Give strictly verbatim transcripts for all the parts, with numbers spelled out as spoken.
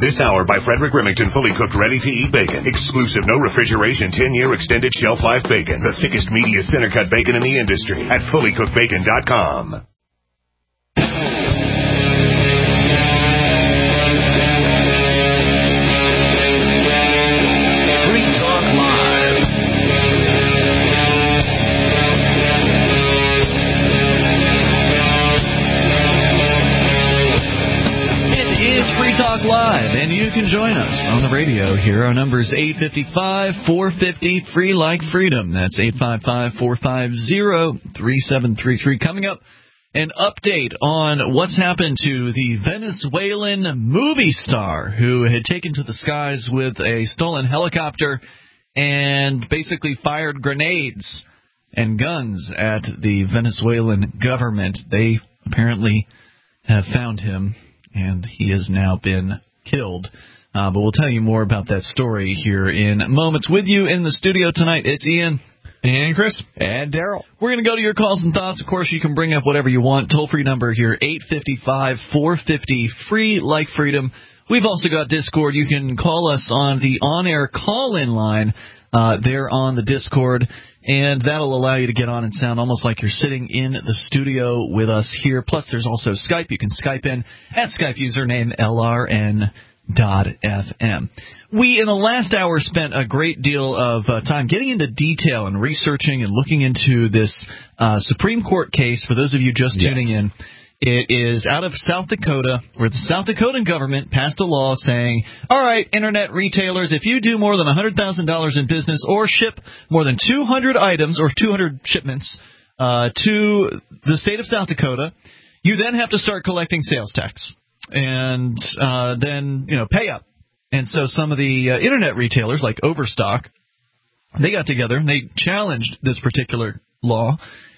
This hour by Frederick Remington, fully cooked, ready-to-eat bacon. Exclusive, no refrigeration, ten-year extended shelf life bacon. The thickest, meatiest, center-cut bacon in the industry at fully cooked bacon dot com. Talk Live, and you can join us on the radio here. Our number is eight five five, four five zero, free like freedom. That's eight five five, four five zero, three seven three three. Coming up, an update on what's happened to the Venezuelan movie star who had taken to the skies with a stolen helicopter and basically fired grenades and guns at the Venezuelan government. They apparently have found him, and he has now been killed. Uh, but we'll tell you more about that story here in moments. With you in the studio tonight, it's Ian. And Chris. And Daryl. We're going to go to your calls and thoughts. Of course, you can bring up whatever you want. Toll-free number here, eight five five, four five zero, free like freedom. We've also got Discord. You can call us on the on-air call-in line uh, there on the Discord, and that'll allow you to get on and sound almost like you're sitting in the studio with us here. Plus, there's also Skype. You can Skype in at Skype username L R N dot F M. We, in the last hour, spent a great deal of uh, time getting into detail and researching and looking into this uh, Supreme Court case. For those of you just tuning yes. in, it is out of South Dakota, where the South Dakotan government passed a law saying, all right, Internet retailers, if you do more than one hundred thousand dollars in business or ship more than two hundred items or two hundred shipments uh, to the state of South Dakota, you then have to start collecting sales tax and uh, then, you know, pay up. And so some of the uh, Internet retailers, like Overstock, they got together and they challenged this particular law,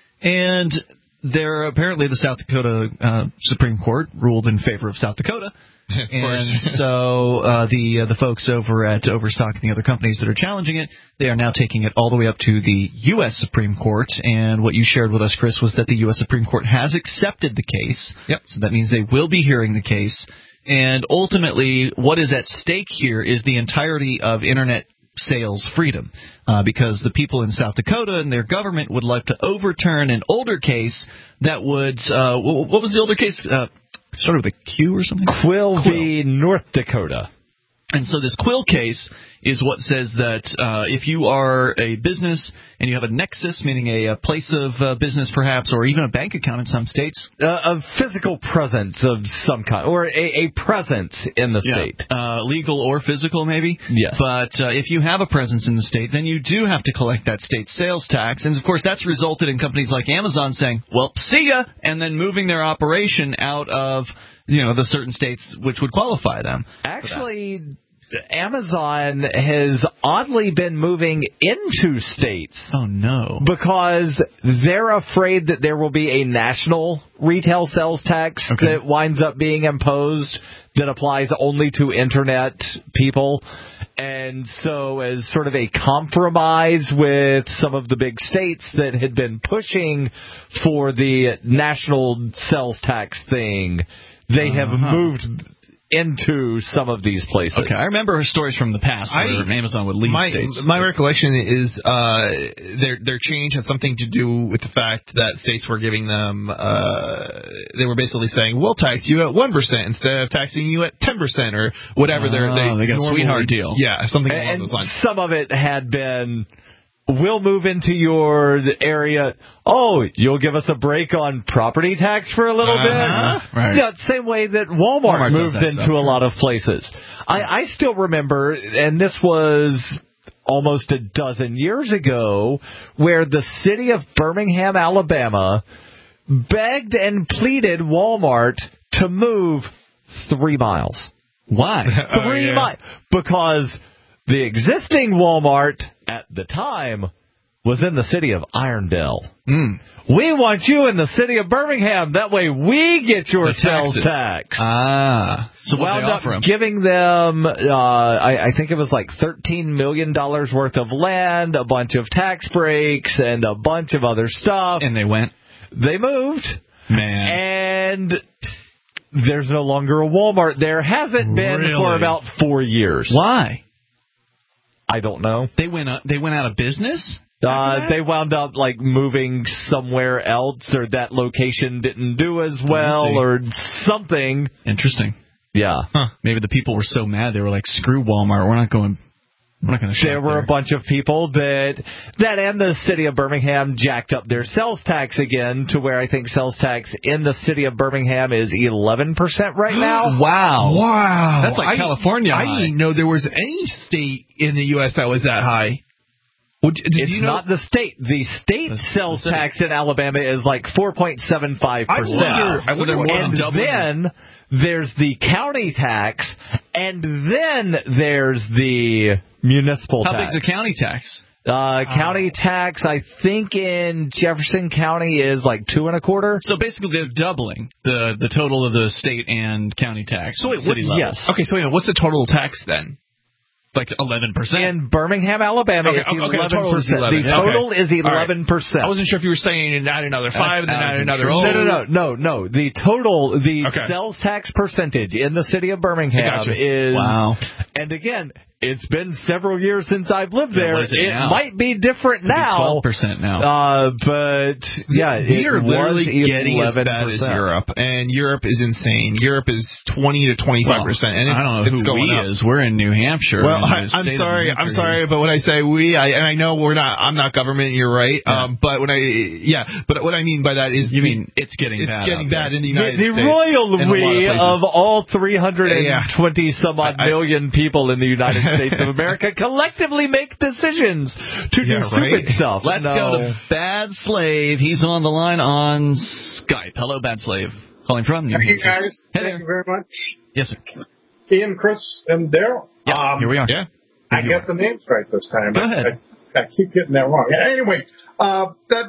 and There apparently the South Dakota uh, Supreme Court ruled in favor of South Dakota, of and so uh, the uh, the folks over at Overstock and the other companies that are challenging it, they are now taking it all the way up to the U S Supreme Court. And what you shared with us, Chris, was that the U S Supreme Court has accepted the case. Yep. So that means they will be hearing the case. And ultimately, what is at stake here is the entirety of Internet sales freedom, uh, because the people in South Dakota and their government would like to overturn an older case that would, uh, what was the older case? Uh, started with a Q or something? Quill, Quill v. North Dakota. And so this Quill case is what says that uh, if you are a business and you have a nexus, meaning a, a place of uh, business perhaps, or even a bank account in some states. Uh, a physical presence of some kind, or a, a presence in the yeah. state. Uh, legal or physical, maybe. Yes. But uh, if you have a presence in the state, then you do have to collect that state sales tax. And, of course, that's resulted in companies like Amazon saying, well, see ya, and then moving their operation out of, you know, the certain states which would qualify them. Actually, Amazon has oddly been moving into states. Oh, no. Because they're afraid that there will be a national retail sales tax okay. that winds up being imposed that applies only to Internet people. And so as sort of a compromise with some of the big states that had been pushing for the national sales tax thing, they uh-huh. have moved into some of these places. Okay, I remember stories from the past where I, Amazon would leave my, states. My recollection is uh, their their change had something to do with the fact that states were giving them, uh, they were basically saying, we'll tax you at one percent instead of taxing you at ten percent or whatever. Oh, they're, they they got normally, a sweetheart deal. Yeah, something and, along those lines. Some of it had been, we'll move into your area. Oh, you'll give us a break on property tax for a little uh-huh. bit? Right. Yeah, same way that Walmart, Walmart moves into stuff. a lot of places. I, I still remember, and this was almost a dozen years ago, where the city of Birmingham, Alabama, begged and pleaded Walmart to move three miles. Why? Three oh, yeah. miles. Because the existing Walmart at the time was in the city of Irondale. Mm. We want you in the city of Birmingham. That way we get your the sales taxes. tax. Ah. So what wound they up offer them? giving them, uh, I, I think it was like thirteen million dollars worth of land, a bunch of tax breaks, and a bunch of other stuff. And they went? They moved. Man. And there's no longer a Walmart there. Hasn't been Really? for about four years. Why? I don't know. They went uh, they went out of business? Uh, they wound up like moving somewhere else, or that location didn't do as well, or something. Interesting. Yeah. Huh. Maybe the people were so mad they were like, "Screw Walmart, we're not going." We're not going to. There were there. a bunch of people that that and the city of Birmingham jacked up their sales tax again to where I think sales tax in the city of Birmingham is eleven percent right now. Wow. Wow. That's like I, California I high. didn't know there was any state in the U S that was that high. Well, did It's you know? not the state. The state The- sales the city. tax in Alabama is like four point seven five I percent. wonder, I wonder what And then there's the county tax, and then there's the municipal How tax. big's the county tax? Uh, county tax, I think in Jefferson County is like two and a quarter. So basically, they're doubling the the total of the state and county tax. So wait, city what's, level. yes. Okay, so wait, what's the total tax then? Like eleven percent. In Birmingham, Alabama, Okay, it's okay, the eleven total is percent. eleven. The total is All right. eleven percent. I wasn't sure if you were saying add another five and then out add of another control. two. No, no, no, no, no. The total, the Okay. sales tax percentage in the city of Birmingham Gotcha. is. Wow. And again, it's been several years since I've lived Yeah, there. what is it it now? might be different now. Twelve percent now. Uh, but yeah, we it are literally was getting as eleven bad as percent. Europe, and Europe is insane. Europe is twenty to twenty-five percent, and it's, I don't know it's who going we up. is. We're in New Hampshire. Well, in the I, I'm state of sorry, New I'm Hampshire. sorry, but when I say we, I, and I know we're not, I'm not government. You're right. Yeah. Um, but when I, yeah, but what I mean by that is, You the- mean it's getting it's bad getting out bad there. in the The, United the States. royal in a lot we places. of all three hundred twenty Yeah. some odd I- I- million people in the United States of America collectively make decisions to Yeah, do stupid right? stuff. Let's No. go to Bad Slave. He's on the line on Skype. Hello, Bad Slave. Calling from New Hey, Hampshire. guys. Hey Thank there. you very much. Yes, sir. Ian, Chris, and Daryl. Yeah, Um, here we are. Yeah. I get the names right this time. Go I, ahead. I, I keep getting that wrong. Anyway, uh, that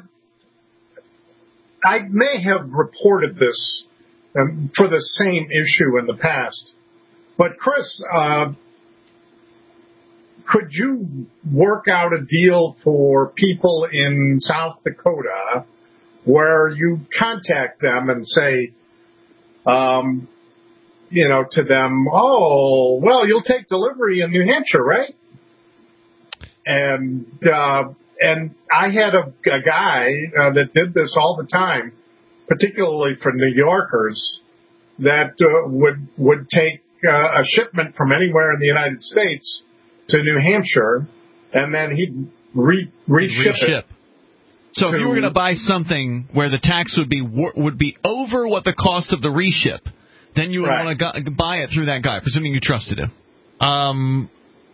I may have reported this um, for the same issue in the past, but Chris, uh, could you work out a deal for people in South Dakota where you contact them and say, um, you know, to them, oh, well, you'll take delivery in New Hampshire, right? And uh, and I had a, a guy uh, that did this all the time, particularly for New Yorkers, that uh, would would take uh, a shipment from anywhere in the United States to New Hampshire, and then he'd re reship it. Reship. So if you were going to buy something where the tax would be wor- would be over what the cost of the reship, then you would Right. want to go- buy it through that guy, presuming you trusted him. Um,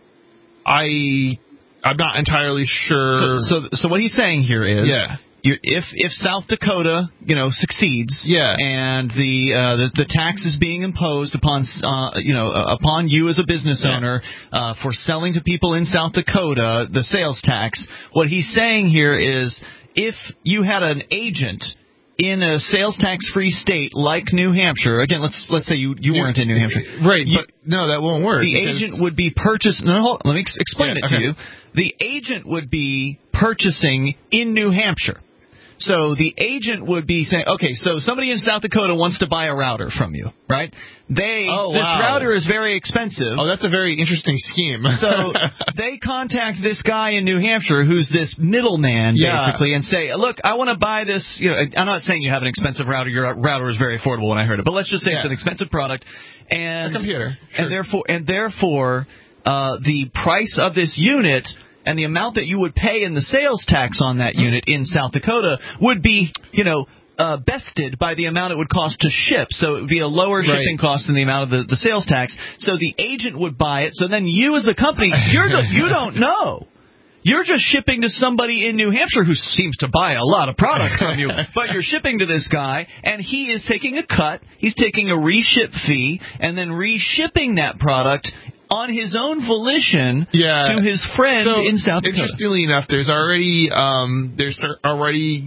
I, I'm not entirely sure. So, so, so what he's saying here is, Yeah. you, if if South Dakota, you know, succeeds, Yeah. and the uh, the, the tax is being imposed upon, uh, you know, uh, upon you as a business Yeah. owner uh, for selling to people in South Dakota, the sales tax. What he's saying here is, if you had an agent in a sales tax free state like New Hampshire, again, let's let's say you, you weren't in New Hampshire, right? You- But no, that won't work. the because- agent would be purchasing. No, hold, let me ex- explain Yeah, it to okay. you. The agent would be purchasing in New Hampshire. So the agent would be saying, okay, so somebody in South Dakota wants to buy a router from you, right? They Oh, this wow. router is very expensive. Oh, that's a very interesting scheme. So they contact this guy in New Hampshire who's this middleman, Yeah. basically, and say, look, I want to buy this. You know, I'm not saying you have an expensive router. Your router is very affordable when I heard it. But let's just say it's Yeah. an expensive product. And A computer. And Sure. therefore, and therefore uh, the price of this unit and the amount that you would pay in the sales tax on that unit in South Dakota would be, you know, uh, bested by the amount it would cost to ship. So it would be a lower Right. shipping cost than the amount of the, the sales tax. So the agent would buy it. So then you as the company, you're the, you don't know. You're just shipping to somebody in New Hampshire who seems to buy a lot of products from you, but you're shipping to this guy, and he is taking a cut. He's taking a reship fee and then reshipping that product on his own volition Yeah. to his friend So, in South Dakota. Interestingly enough, there's already um, there's already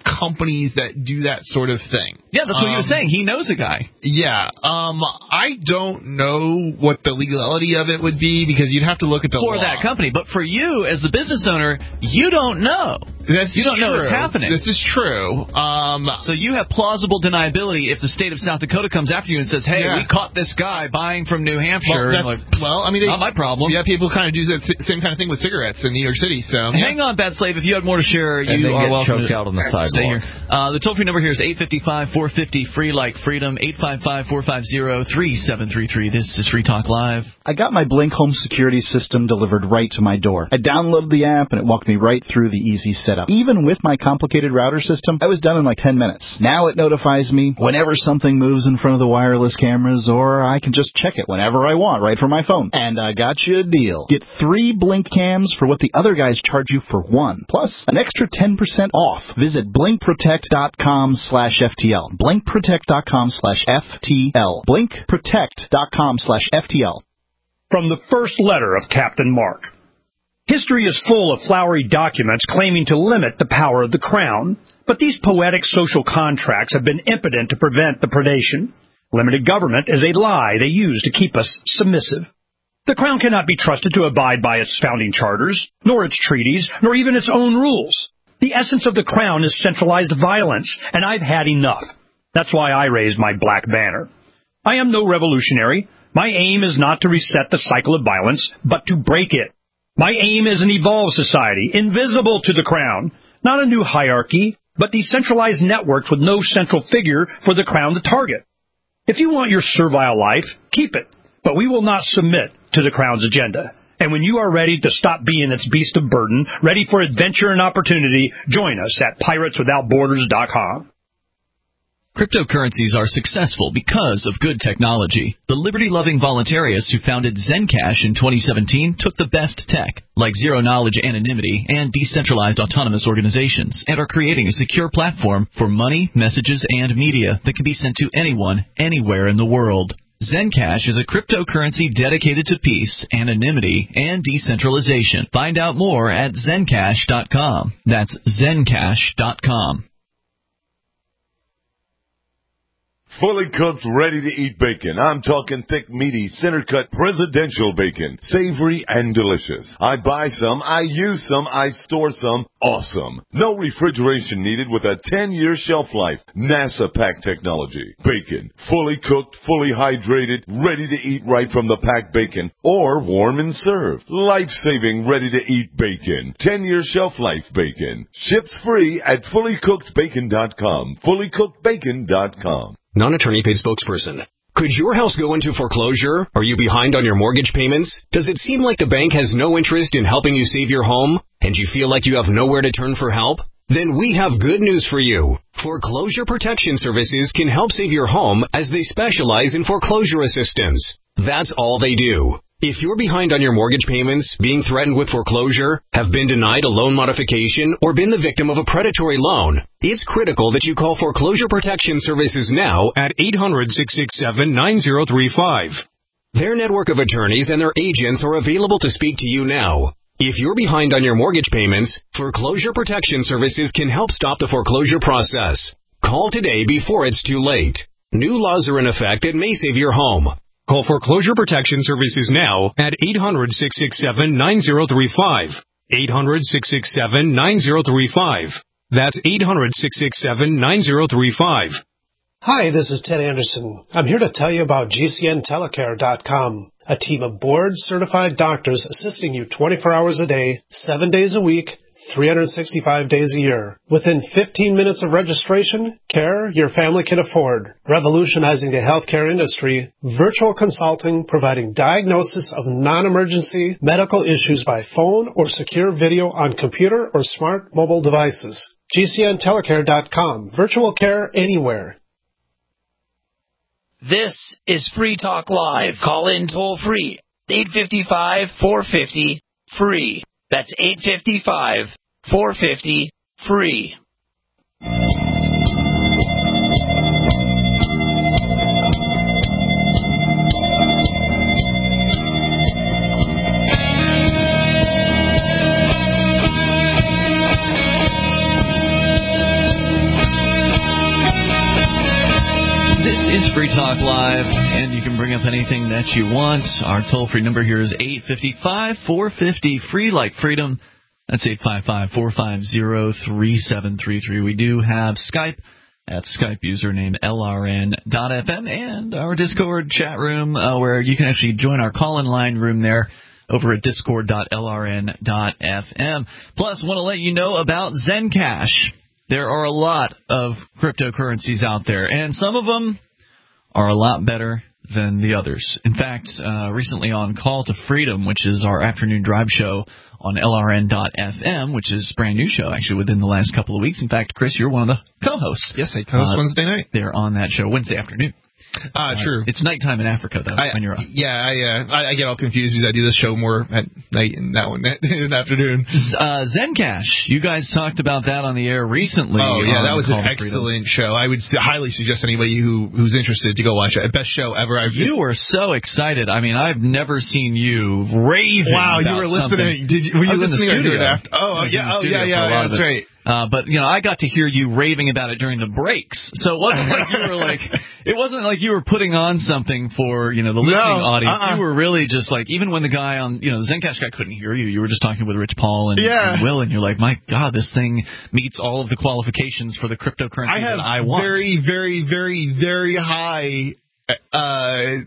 companies that do that sort of thing. Yeah, that's what um, he was saying. He knows a guy. Yeah. Um, I don't know what the legality of it would be because you'd have to look at the for law. that company. But for you, as the business owner, you don't know. This you don't true. know what's happening. This is true. Um, so you have plausible deniability if the state of South Dakota comes after you and says, hey, yeah. we caught this guy buying from New Hampshire. Well, like, well I mean, they, not my problem. Yeah, people kind of do the same kind of thing with cigarettes in New York City. So Hang yeah. on, Bad Slave. If you had more to share, you and they are get welcome choked to out on the sidewalk. Stay here. Uh, the toll-free number here is eight five five, four five zero, free like freedom, eight five five, four five zero, three seven three three. This is Free Talk Live. I got my Blink home security system delivered right to my door. I downloaded the app and it walked me right through the easy setup. Even with my complicated router system, I was done in like ten minutes. Now it notifies me whenever something moves in front of the wireless cameras, or I can just check it whenever I want right from my phone. And I got you a deal. Get three Blink cams for what the other guys charge you for one, plus an extra ten percent off. Visit blinkprotect.com slash FTL. blinkprotect.com slash FTL. blinkprotect.com slash FTL. From the first letter of Captain Mark. History is full of flowery documents claiming to limit the power of the crown, but these poetic social contracts have been impotent to prevent the predation. Limited government is a lie they use to keep us submissive. The crown cannot be trusted to abide by its founding charters, nor its treaties, nor even its own rules. The essence of the crown is centralized violence, and I've had enough. That's why I raised my black banner. I am no revolutionary. My aim is not to reset the cycle of violence, but to break it. My aim is an evolved society, invisible to the crown, not a new hierarchy, but decentralized networks with no central figure for the crown to target. If you want your servile life, keep it, but we will not submit to the crown's agenda. And when you are ready to stop being its beast of burden, ready for adventure and opportunity, join us at pirates without borders dot com. Cryptocurrencies are successful because of good technology. The liberty-loving voluntarists who founded Zencash in twenty seventeen took the best tech, like zero-knowledge anonymity and decentralized autonomous organizations, and are creating a secure platform for money, messages, and media that can be sent to anyone, anywhere in the world. Zencash is a cryptocurrency dedicated to peace, anonymity, and decentralization. Find out more at zencash dot com. That's zencash dot com. Fully cooked, ready-to-eat bacon. I'm talking thick, meaty, center-cut presidential bacon. Savory and delicious. I buy some, I use some, I store some. Awesome. No refrigeration needed with a ten-year shelf life. NASA pack technology. Bacon. Fully cooked, fully hydrated, ready to eat right from the packed bacon. Or warm and served. Life-saving, ready-to-eat bacon. ten-year shelf life bacon. Ships free at fully cooked bacon dot com. fully cooked bacon dot com. Non-attorney paid spokesperson. Could your house go into foreclosure? Are you behind on your mortgage payments? Does it seem like the bank has no interest in helping you save your home? And you feel like you have nowhere to turn for help? Then we have good news for you. Foreclosure Protection Services can help save your home as they specialize in foreclosure assistance. That's all they do. If you're behind on your mortgage payments, being threatened with foreclosure, have been denied a loan modification, or been the victim of a predatory loan, it's critical that you call Foreclosure Protection Services now at eight hundred, six six seven, nine zero three five. Their network of attorneys and their agents are available to speak to you now. If you're behind on your mortgage payments, Foreclosure Protection Services can help stop the foreclosure process. Call today before it's too late. New laws are in effect that may save your home. Call Foreclosure Protection Services now at eight hundred, six six seven, nine zero three five. eight hundred, six six seven, nine zero three five. That's eight hundred, six six seven, nine zero three five. Hi, this is Ted Anderson. I'm here to tell you about G C N telecare dot com, a team of board-certified doctors assisting you twenty-four hours a day, seven days a week, three hundred sixty-five days a year. Within fifteen minutes of registration, care your family can afford. Revolutionizing the healthcare industry, virtual consulting providing diagnosis of non-emergency medical issues by phone or secure video on computer or smart mobile devices. G C N telecare dot com. Virtual care anywhere. This is Free Talk Live. Call in toll free. eight five five, four five zero, free. That's eight five five, four five zero, free. Talk Live, and you can bring up anything that you want. Our toll-free number here is eight five five, four five zero, free like freedom. That's eight five five, four five zero, three seven three three. We do have Skype at Skype username L R N dot F M and our Discord chat room uh, where you can actually join our call-in line room there over at discord dot L R N dot F M. Plus, want to let you know about Zencash. There are a lot of cryptocurrencies out there, and some of them are a lot better than the others. In fact, uh, recently on Call to Freedom, which is our afternoon drive show on L R N dot F M, which is a brand new show, actually, within the last couple of weeks. In fact, Chris, you're one of the co-hosts. Yes, I co-host uh, Wednesday night. They're on that show Wednesday afternoon. Uh, uh, true. It's nighttime in Africa, though, I, when you're up. Yeah, I, uh, I I get all confused because I do this show more at night and that one in the afternoon. Uh, Zencash, you guys talked about that on the air recently. Oh, yeah, that was an excellent show. I would highly suggest anybody who who's interested to go watch it. Best show ever. I've you were so excited. I mean, I've never seen you raving. Wow, you were listening. Did you, were you I was listening in the studio. After? Oh, yeah, oh, yeah, yeah, yeah, that's right. Uh, but, you know, I got to hear you raving about it during the breaks. So it wasn't like you were like, it wasn't like you were putting on something for, you know, the listening no, audience. Uh-uh. You were really just like, even when the guy on, you know, the Zencash guy couldn't hear you, you were just talking with Rich Paul and, yeah. and Will, and you're like, my God, this thing meets all of the qualifications for the cryptocurrency I have that I want. very, very, very, very high uh,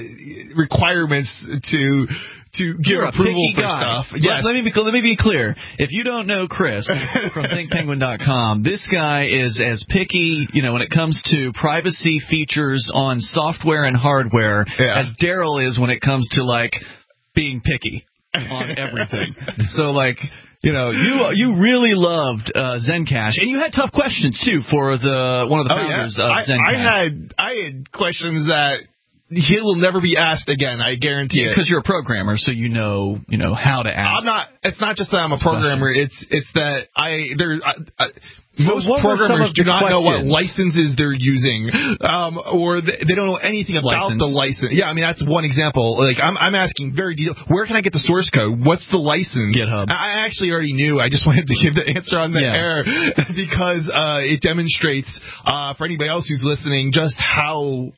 requirements to... to give You're approval a for guy. stuff. Yes. Let, let me be let me be clear. If you don't know Chris from think penguin dot com, this guy is as picky, you know, when it comes to privacy features on software and hardware yeah. as Daryl is when it comes to like being picky on everything. So like, you know, you you really loved uh, Zencash, and you had tough questions too for the one of the founders oh, yeah. of I, Zencash. I had I had questions that he will never be asked again. I guarantee yeah, it. Because you're a programmer, so you know, you know how to ask. I'm not. It's not just that I'm a programmer. Questions. It's it's that I there. I, I, most what programmers do not questions? know what licenses they're using, um, or they, they don't know anything about License. the license. Yeah, I mean that's one example. Like I'm I'm asking very detailed. Where can I get the source code? What's the license? GitHub. I actually already knew. I just wanted to give the answer on the yeah. air because uh, it demonstrates uh, for anybody else who's listening just how.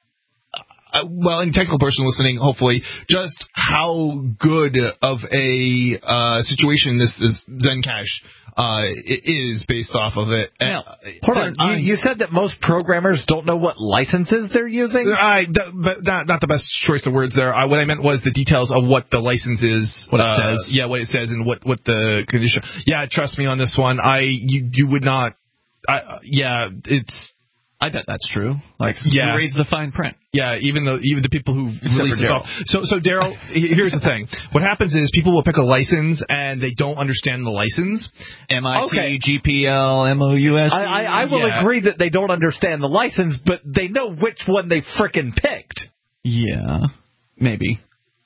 Uh, well, any technical person listening, hopefully, just how good of a uh, situation this, this Zencash uh, is based off of it. Now, hold on. Uh, you, you said that most programmers don't know what licenses they're using? I, but not, not the best choice of words there. I, what I meant was the details of what the license is. What it uh, says. Yeah, what it says and what, what the condition. Yeah, trust me on this one. I you, you would not. I, yeah, it's. I bet that's true. Like, yeah. who reads the fine print? Yeah, even though even the people who release the software. So, so Daryl, here's the thing. What happens is people will pick a license and they don't understand the license. M I T, okay. G P L, M O U S. I, I, I will yeah. agree that they don't understand the license, but they know which one they frickin' picked. Yeah, maybe.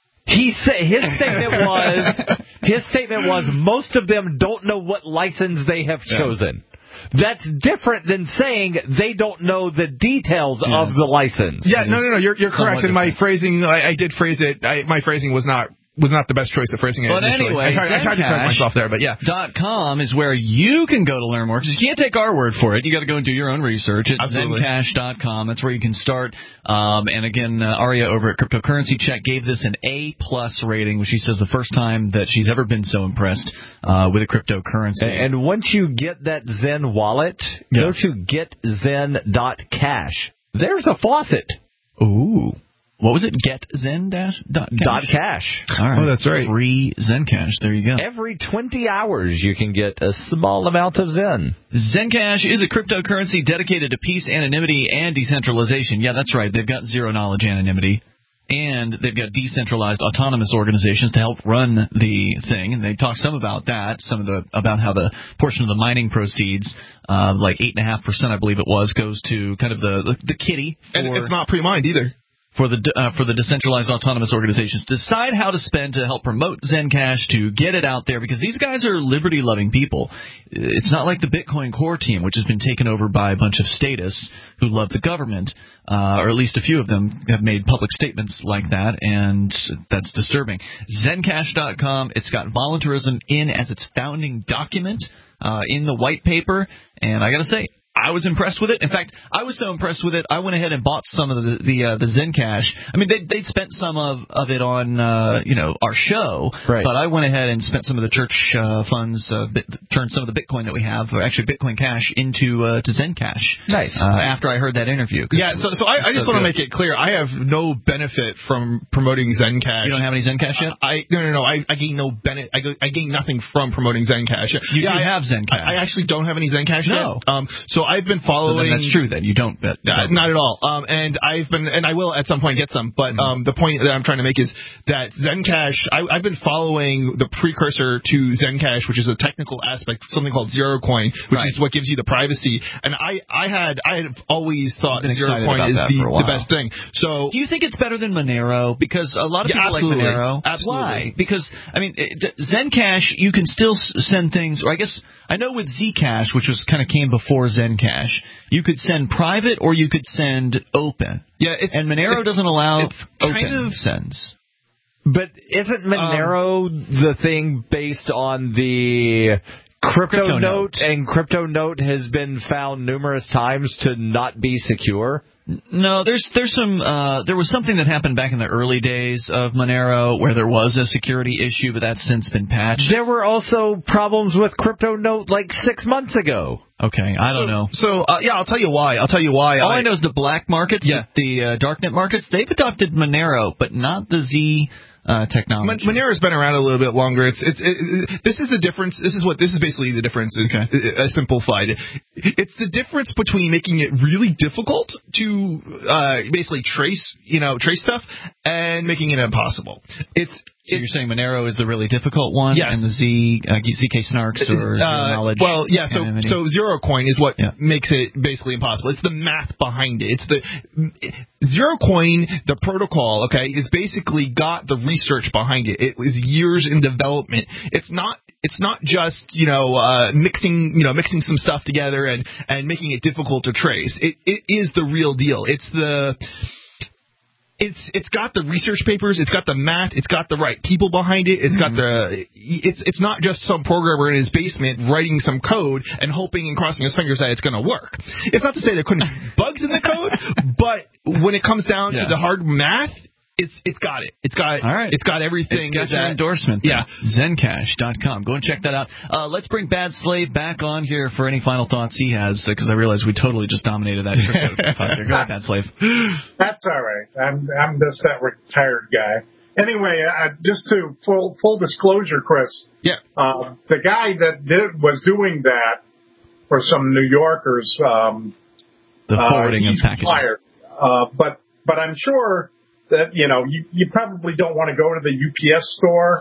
He said his statement was his statement was most of them don't know what license they have yeah. chosen. That's different than saying they don't know the details yes. of the license. Yeah, no, no, no. You're you're correct. In my phrasing, I, I did phrase it. I, my phrasing was not was not the best choice of phrasing it. But initially. anyway, I tried, I tried to correct myself there, but yeah. Dot com is where you can go to learn more. Because you can't take our word for it. You got to go and do your own research. It's Absolutely. Zencash dot com. That's where you can start. Um, and again, uh, Aria over at Cryptocurrency Check gave this an A plus rating, which she says the first time that she's ever been so impressed uh, with a cryptocurrency. And once you get that Zen wallet, yeah. go to get zen dot cash. There's a faucet. Ooh. What was it? Get Zen dash dot cash. Dot cash. All right. Oh, that's right. Free Zencash. There you go. Every twenty hours, you can get a small amount of Zen. Zencash is a cryptocurrency dedicated to peace, anonymity, and decentralization. Yeah, that's right. They've got zero knowledge anonymity. And they've got decentralized autonomous organizations to help run the thing, and they talk some about that, some of the about how the portion of the mining proceeds, uh, like eight and a half percent, I believe it was, goes to kind of the the, the kitty. For, And it's not pre-mined either. For the uh, for the decentralized autonomous organizations, decide how to spend to help promote Zencash, to get it out there, because these guys are liberty-loving people. It's not like the Bitcoin core team, which has been taken over by a bunch of statists who love the government, uh, or at least a few of them have made public statements like that, and that's disturbing. Zencash dot com, it's got voluntarism in as its founding document uh, in the white paper, and I got to say, I was impressed with it. In fact, I was so impressed with it, I went ahead and bought some of the the, uh, the Zencash. I mean, they they spent some of, of it on uh, you know our show, right. but I went ahead and spent some of the church uh, funds, uh, bit, turned some of the Bitcoin that we have, or actually Bitcoin Cash, into uh, to Zencash. Nice. Uh, after I heard that interview. Yeah, so so I, I just so want to make it clear, I have no benefit from promoting Zencash. You don't have any Zencash yet? I no no no. I, I gain no benefit. I, go, I gain nothing from promoting Zencash. You yeah, do I have Zencash. I, I actually don't have any Zencash no. yet. Um, so I've been following. So then that's true. Then you don't bet. Uh, not at all. Um, and I've been, and I will at some point get some. But mm-hmm. um, the point that I'm trying to make is that Zencash. I, I've been following the precursor to Zencash, which is a technical aspect, something called Zerocoin, which right. is what gives you the privacy. And I, I had, I had always thought Zerocoin is the, the best thing. So, do you think it's better than Monero? Because a lot of yeah, people absolutely. like Monero. Absolutely. Why? Because I mean, it, Zencash, you can still send things, or I guess I know with Zcash, which was kind of came before Zencash, you could send private or you could send open. Yeah, it's, and Monero it's, doesn't allow it's kind open of sends. But isn't Monero um, the thing based on the Crypto, Crypto Note, Note, and Crypto Note has been found numerous times to not be secure? No, there's there's some uh, there was something that happened back in the early days of Monero where there was a security issue, but that's since been patched. There were also problems with Crypto Note like six months ago. Okay, I so, don't know. So uh, yeah, I'll tell you why. I'll tell you why. All I, I know is the black markets, yeah. the, the uh, darknet markets, they've adopted Monero, but not the Z. Uh, technology. Monero's been around a little bit longer. It's it's it, it, this is the difference. This is what this is basically the difference. Is okay. uh, simplified. It's the difference between making it really difficult to uh, basically trace, you know, trace stuff, and making it impossible. It's So you're saying Monero is the really difficult one, yes. and the Z uh, Z K Snarks or uh, Zero Knowledge? Well, yeah. So anonymity. so Zerocoin is what yeah. makes it basically impossible. It's the math behind it. It's the Zerocoin, the protocol. Okay, is basically got the research behind it. It was years in development. It's not. It's not just you know uh, mixing you know mixing some stuff together and and making it difficult to trace. It it is the real deal. It's the It's it's got the research papers, it's got the math, it's got the right people behind it, it's got the it's it's not just some programmer in his basement writing some code and hoping and crossing his fingers that it's going to work. It's not to say there couldn't be bugs in the code, but when it comes down yeah. to the hard math, it's it's got it. It's got All right. It's got everything. It's got that, your endorsement. Yeah. Zencash dot com. Go and check that out. Uh, let's bring Bad Slave back on here for any final thoughts he has, because uh, I realize we totally just dominated that crypto. Go ahead, Bad Slave. That's all right. I'm I'm just that retired guy. Anyway, uh, just to full full disclosure, Chris. Yeah. Uh, the guy that did was doing that for some New Yorkers. Um, the forwarding uh, of packages. Fired. Uh, but but I'm sure that, you know, you, you probably don't want to go to the U P S store,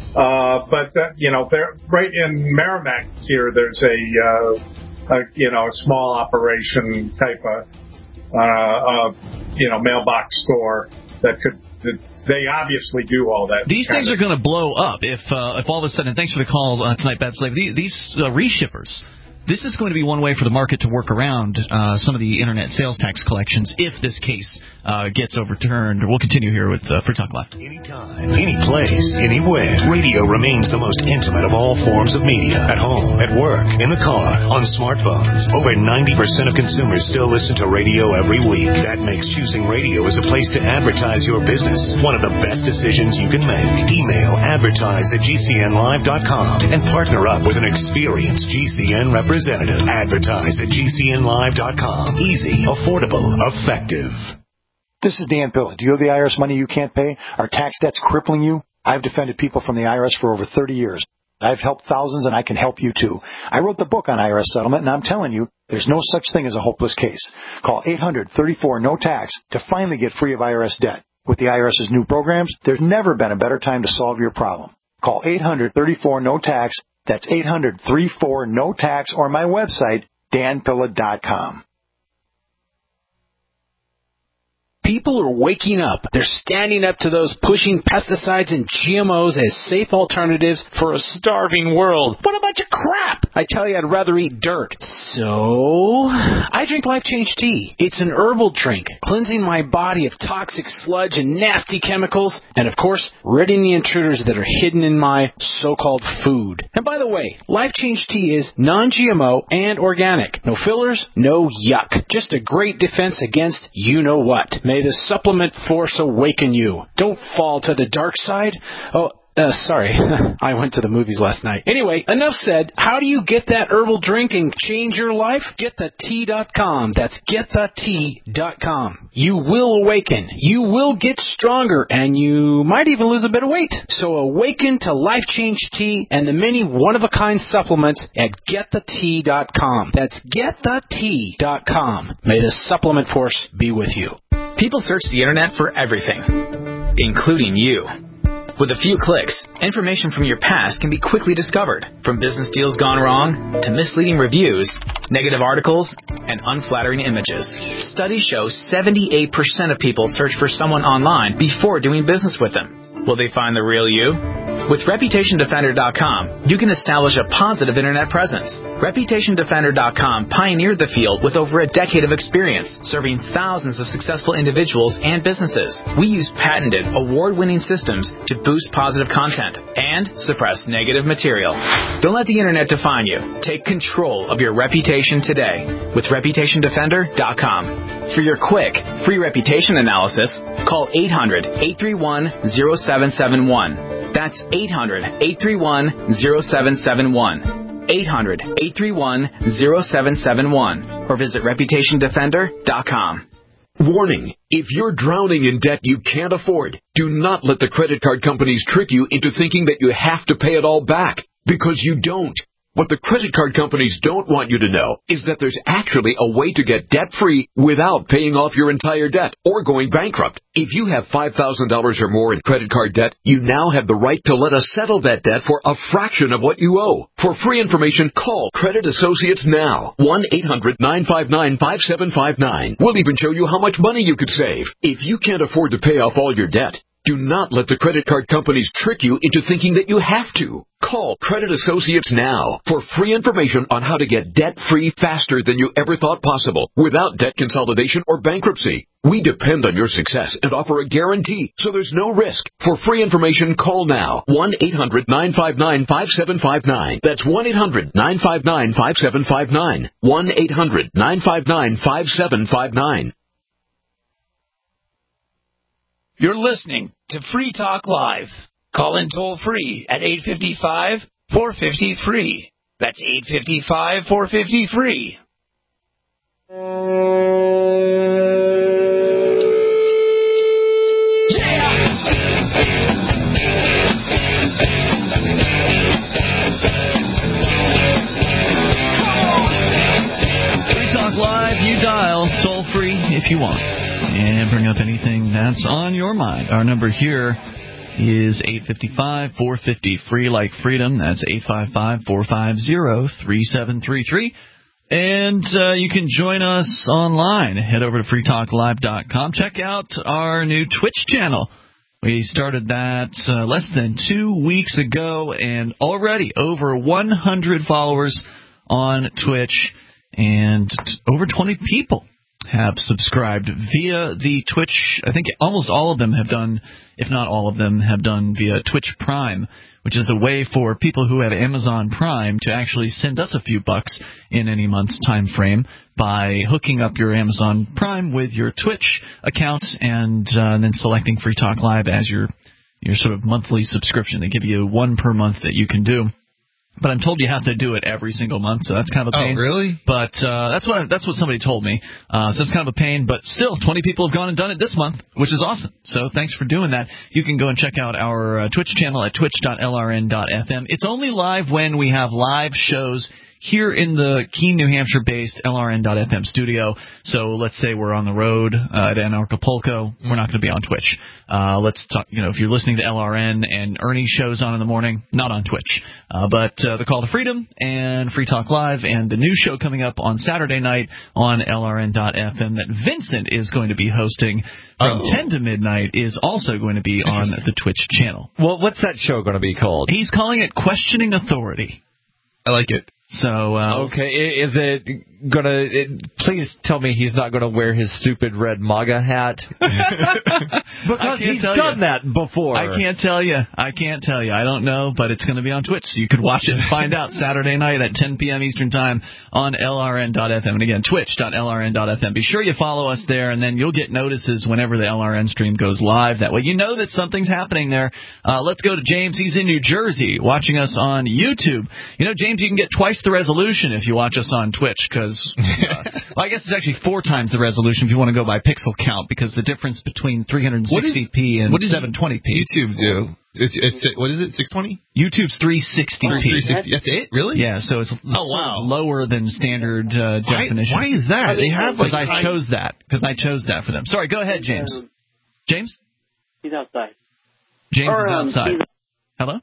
uh, but, that, you know, there right in Merrimack here, there's a, uh, a you know, a small operation type of, uh, uh, you know, mailbox store that could, that they obviously do all that. These things of, are going to blow up if, uh, if all of a sudden, and thanks for the call uh, tonight, Bad Slave, these, these uh, reshippers. This is going to be one way for the market to work around uh, some of the internet sales tax collections if this case uh, gets overturned. We'll continue here with uh, Free Talk Live. Anytime, any place, anywhere. Radio remains the most intimate of all forms of media. At home, at work, in the car, on smartphones. Over ninety percent of consumers still listen to radio every week. That makes choosing radio as a place to advertise your business one of the best decisions you can make. Email advertise at G C N live dot com and partner up with an experienced G C N representative. Representative. Advertise at G C N live dot com. Easy, affordable, effective. This is Dan Pilla. Do you owe the I R S money you can't pay? Are tax debts crippling you? I've defended people from the I R S for over thirty years. I've helped thousands, and I can help you too. I wrote the book on I R S settlement, and I'm telling you, there's no such thing as a hopeless case. Call eight hundred thirty-four no tax to finally get free of I R S debt. With the IRS's new programs, there's never been a better time to solve your problem. Call eight hundred thirty-four no tax. That's eight hundred thirty-four no tax, or my website, dan pilla dot com. People are waking up. They're standing up to those pushing pesticides and G M Os as safe alternatives for a starving world. What a bunch of crap! I tell you, I'd rather eat dirt. So, I drink Life Change Tea. It's an herbal drink, cleansing my body of toxic sludge and nasty chemicals, and of course, ridding the intruders that are hidden in my so-called food. And by the way, Life Change Tea is non-G M O and organic. No fillers, no yuck. Just a great defense against you-know-what. May the supplement force awaken you. Don't fall to the dark side. Oh, Uh, sorry, I went to the movies last night. Anyway, enough said. How do you get that herbal drink and change your life? get the tea dot com. That's get the tea dot com. You will awaken. You will get stronger, and you might even lose a bit of weight. So awaken to Life Change Tea and the many one-of-a-kind supplements at get the tea dot com. That's get the tea dot com. May the supplement force be with you. People search the internet for everything, including you. With a few clicks, information from your past can be quickly discovered, from business deals gone wrong to misleading reviews, negative articles, and unflattering images. Studies show seventy-eight percent of people search for someone online before doing business with them. Will they find the real you? With Reputation Defender dot com, you can establish a positive internet presence. Reputation Defender dot com pioneered the field with over a decade of experience, serving thousands of successful individuals and businesses. We use patented, award-winning systems to boost positive content and suppress negative material. Don't let the internet define you. Take control of your reputation today with Reputation Defender dot com. For your quick, free reputation analysis, call eight hundred, eight three one, zero seven seven one. That's eight hundred, eight three one, zero seven seven one. eight hundred, eight three one, zero seven seven one. Or visit Reputation Defender dot com. Warning. If you're drowning in debt you can't afford, do not let the credit card companies trick you into thinking that you have to pay it all back, because you don't. What the credit card companies don't want you to know is that there's actually a way to get debt-free without paying off your entire debt or going bankrupt. If you have five thousand dollars or more in credit card debt, you now have the right to let us settle that debt for a fraction of what you owe. For free information, call Credit Associates now. one eight hundred, nine five nine, five seven five nine. We'll even show you how much money you could save. If you can't afford to pay off all your debt, do not let the credit card companies trick you into thinking that you have to. Call Credit Associates now for free information on how to get debt-free faster than you ever thought possible without debt consolidation or bankruptcy. We depend on your success and offer a guarantee, so there's no risk. For free information, call now. one eight hundred, nine five nine, five seven five nine. That's one eight hundred, nine five nine, five seven five nine. one eight hundred, nine five nine, five seven five nine. You're listening to Free Talk Live. Call in toll free at eight five five, four five zero, free. That's eight five five, four five zero, free. Free Talk Live, you dial toll free if you want. And bring up anything that's on your mind. Our number here is eight five five, four five zero, free like freedom. That's eight five five, four five zero, three seven three three. And uh, you can join us online. Head over to free talk live dot com. Check out our new Twitch channel. We started that uh, less than two weeks ago, and already over one hundred followers on Twitch, and over twenty people have subscribed via the Twitch. I think almost all of them have done, if not all of them, have done via Twitch Prime, which is a way for people who have Amazon Prime to actually send us a few bucks in any month's time frame by hooking up your Amazon Prime with your Twitch account and, uh, and then selecting Free Talk Live as your your sort of monthly subscription. They give you one per month that you can do. But I'm told you have to do it every single month, so that's kind of a pain. Oh, really? But uh, that's what that's what somebody told me. Uh, so it's kind of a pain, but still, twenty people have gone and done it this month, which is awesome. So thanks for doing that. You can go and check out our uh, Twitch channel at twitch dot l r n dot f m. It's only live when we have live shows here in the Keene, New Hampshire-based L R N dot F M studio. So let's say we're on the road uh, at Anarchapulco. We're not going to be on Twitch. Uh, let's talk, you know, if you're listening to L R N and Ernie's show's on in the morning, not on Twitch. Uh, but uh, the Call to Freedom and Free Talk Live and the new show coming up on Saturday night on L R N dot F M that Vincent is going to be hosting from oh. ten to midnight is also going to be on the Twitch channel. Well, what's that show going to be called? He's calling it Questioning Authority. I like it. So uh, okay, is it gonna? It, please tell me he's not gonna wear his stupid red MAGA hat because he's done you. that before. I can't tell you. I can't tell you. I don't know, but it's going to be on Twitch, so you could watch it and find out Saturday night at ten p.m. Eastern Time on L R N dot F M. And again, twitch dot L R N dot F M. Be sure you follow us there, and then you'll get notices whenever the L R N stream goes live. That way, you know that something's happening there. Uh, let's go to James. He's in New Jersey, watching us on YouTube. You know, James, you can get twice the resolution if you watch us on Twitch, because uh, well, I guess it's actually four times the resolution if you want to go by pixel count, because the difference between three sixty p and seven twenty p. YouTube do? It's, it's, what is it, six twenty? YouTube's three sixty p. three sixty. That's it? Really? Yeah, so it's oh, wow. lower than standard uh, why, definition. Why is that? They have Because like, I chose that. Because I chose that for them. Sorry, go ahead, James. James? He's outside. James or, is um, outside. Hello?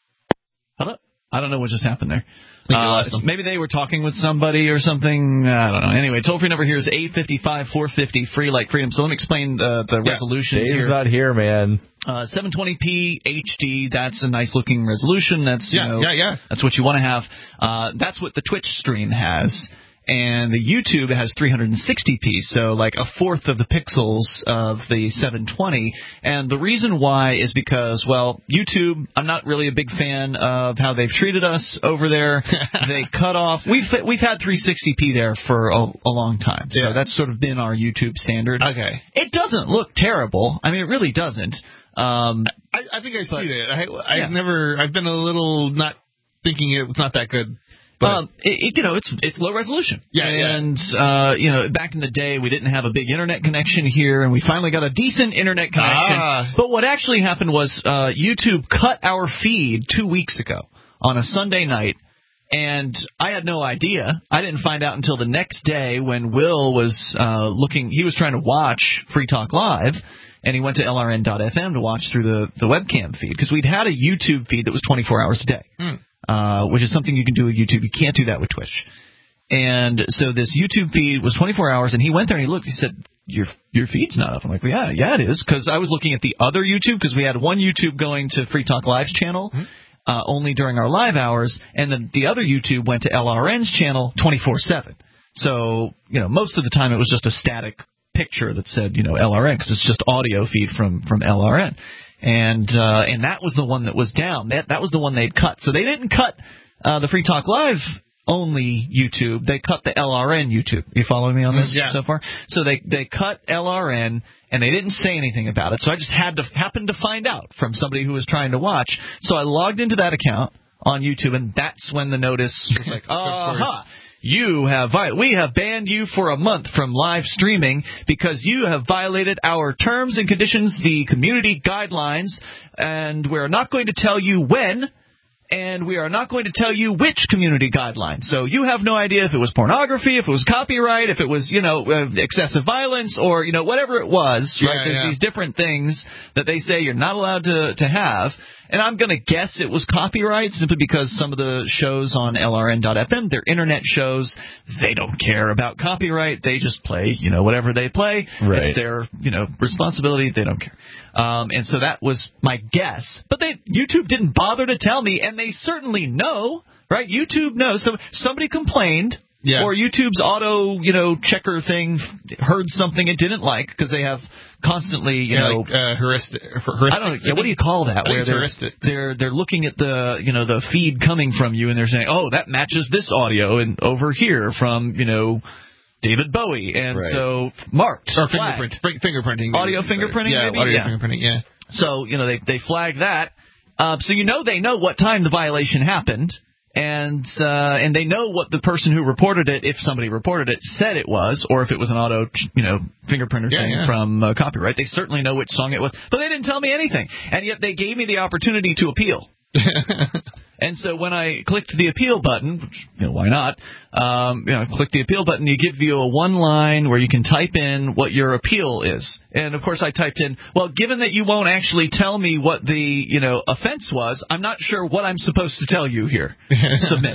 Hello? I don't know what just happened there. Uh, maybe they were talking with somebody or something. I don't know. Anyway, toll-free number here is eight five five, four five zero, free like freedom. So let me explain the, the yeah, resolutions Dave's here. not here, man. Uh, seven twenty p H D, that's a nice-looking resolution. That's, you yeah, know, yeah, yeah. That's what you want to have. Uh, that's what the Twitch stream has. And the YouTube has three sixty p, so like a fourth of the pixels of the seven twenty. And the reason why is because, well, YouTube, I'm not really a big fan of how they've treated us over there. They cut off. We've we've had three sixty p there for a, a long time, so yeah. that's sort of been our YouTube standard. Okay. It doesn't look terrible. I mean, it really doesn't. Um, I, I think I but, see that. I, I've yeah. never. I've been a little not thinking it was not that good. Um, it, it, you know, it's it's low resolution. Yeah, and, yeah. uh, you know, back in the day, we didn't have a big internet connection here, and we finally got a decent internet connection. Ah. But what actually happened was uh, YouTube cut our feed two weeks ago on a Sunday night, and I had no idea. I didn't find out until the next day when Will was uh, looking. He was trying to watch Free Talk Live, and he went to L R N dot F M to watch through the, the webcam feed, because we'd had a YouTube feed that was twenty-four hours a day. Hmm. Uh, which is something you can do with YouTube. You can't do that with Twitch. And so this YouTube feed was twenty-four hours, and he went there and he looked. He said, your your feed's not up. I'm like, well, yeah, yeah, it is, because I was looking at the other YouTube, because we had one YouTube going to Free Talk Live's channel mm-hmm. uh, only during our live hours, and then the other YouTube went to L R N's channel twenty-four seven. So, you know, most of the time it was just a static picture that said, you know, L R N, because it's just audio feed from, from L R N. And uh, and that was the one that was down. That that was the one they'd cut. So they didn't cut uh, the Free Talk Live only YouTube. They cut the L R N YouTube. You following me on this yeah. so far? So they they cut L R N, and they didn't say anything about it. So I just had to happen to find out from somebody who was trying to watch. So I logged into that account on YouTube, and that's when the notice was like, aha. You have we have banned you for a month from live streaming because you have violated our terms and conditions, the community guidelines, and we're not going to tell you when, and we are not going to tell you which community guidelines. So you have no idea if it was pornography, if it was copyright, if it was, you know, uh, excessive violence, or, you know, whatever it was. Yeah, right? There's yeah. these different things that they say you're not allowed to to have. And I'm going to guess it was copyright simply because some of the shows on L R N dot F M, they're internet shows. They don't care about copyright. They just play, you know, whatever they play. Right. It's their, you know, responsibility. They don't care. Um, and so that was my guess. But they YouTube didn't bother to tell me, and they certainly know, right? YouTube knows. So somebody complained. Yeah. Or YouTube's auto, you know, checker thing heard something it didn't like, because they have constantly, you yeah, know, like, uh, heuristic, heuristic. I don't know. Yeah, what do you call that? Where they're, they're they're looking at the you know the feed coming from you, and they're saying, oh, that matches this audio and over here from you know David Bowie, and right. so marked or flagged. fingerprint, fingerprinting, audio fingerprinting, yeah, maybe? audio yeah. fingerprinting, yeah. So you know they they flag that, uh, so you know they know what time the violation happened. And uh, and they know what the person who reported it, if somebody reported it, said it was, or if it was an auto, you know, fingerprinter yeah, thing yeah. from uh, copyright. They certainly know which song it was, but they didn't tell me anything. And yet they gave me the opportunity to appeal. And so when I clicked the appeal button, which, you know, why not? Um, you know, click the appeal button, you give you a one line where you can type in what your appeal is. And of course I typed in, well, given that you won't actually tell me what the, you know, offense was, I'm not sure what I'm supposed to tell you here. Submit.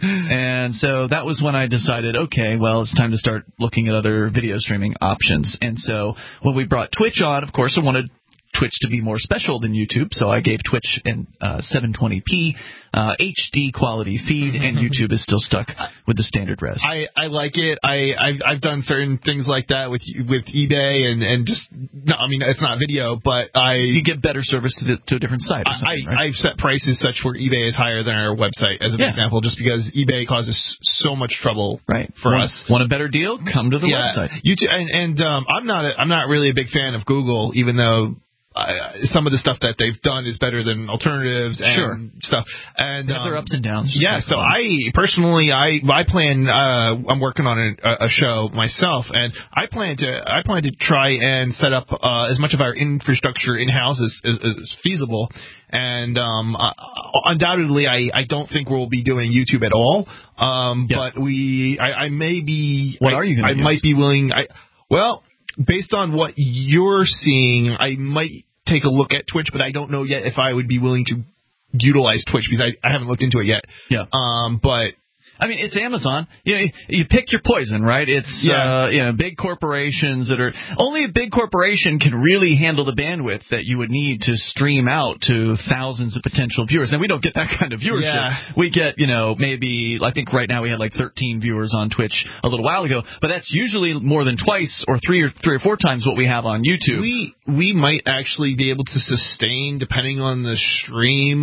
And so that was when I decided, okay, well, it's time to start looking at other video streaming options. And so when we brought Twitch on, of course, I wanted Twitch to be more special than YouTube, so I gave Twitch in uh, seven twenty p uh, H D quality feed, and YouTube is still stuck with the standard res. I, I like it. I I've, I've done certain things like that with with eBay and and just no, I mean it's not video, but I you get better service to the, to a different site. Or I right? I've set prices such where eBay is higher than our website as an yeah. example, just because eBay causes so much trouble right. for want, us. Want a better deal? Come to the yeah. website. YouTube and and um, I'm not a, I'm not really a big fan of Google, even though. Uh, some of the stuff that they've done is better than alternatives and sure. stuff. And they have um, their ups and downs. Yeah, like so fun. I personally, I I plan. Uh, I'm working on a, a show myself, and I plan to I plan to try and set up uh, as much of our infrastructure in house as, as, as feasible. And um, uh, undoubtedly, I, I don't think we'll be doing YouTube at all. Um, yeah. But we, I, I may be. What I, are you going to I use? might be willing. I well. Based on what you're seeing, I might take a look at Twitch, but I don't know yet if I would be willing to utilize Twitch because I, I haven't looked into it yet. Yeah. Um, but I mean, it's Amazon. You know, you pick your poison, right? It's yeah. uh, you know, big corporations that are only a big corporation can really handle the bandwidth that you would need to stream out to thousands of potential viewers. Now we don't get that kind of viewership. Yeah. We get, you know, maybe I think right now we had like thirteen viewers on Twitch a little while ago, but that's usually more than twice or three or three or four times what we have on YouTube. We we might actually be able to sustain, depending on the stream,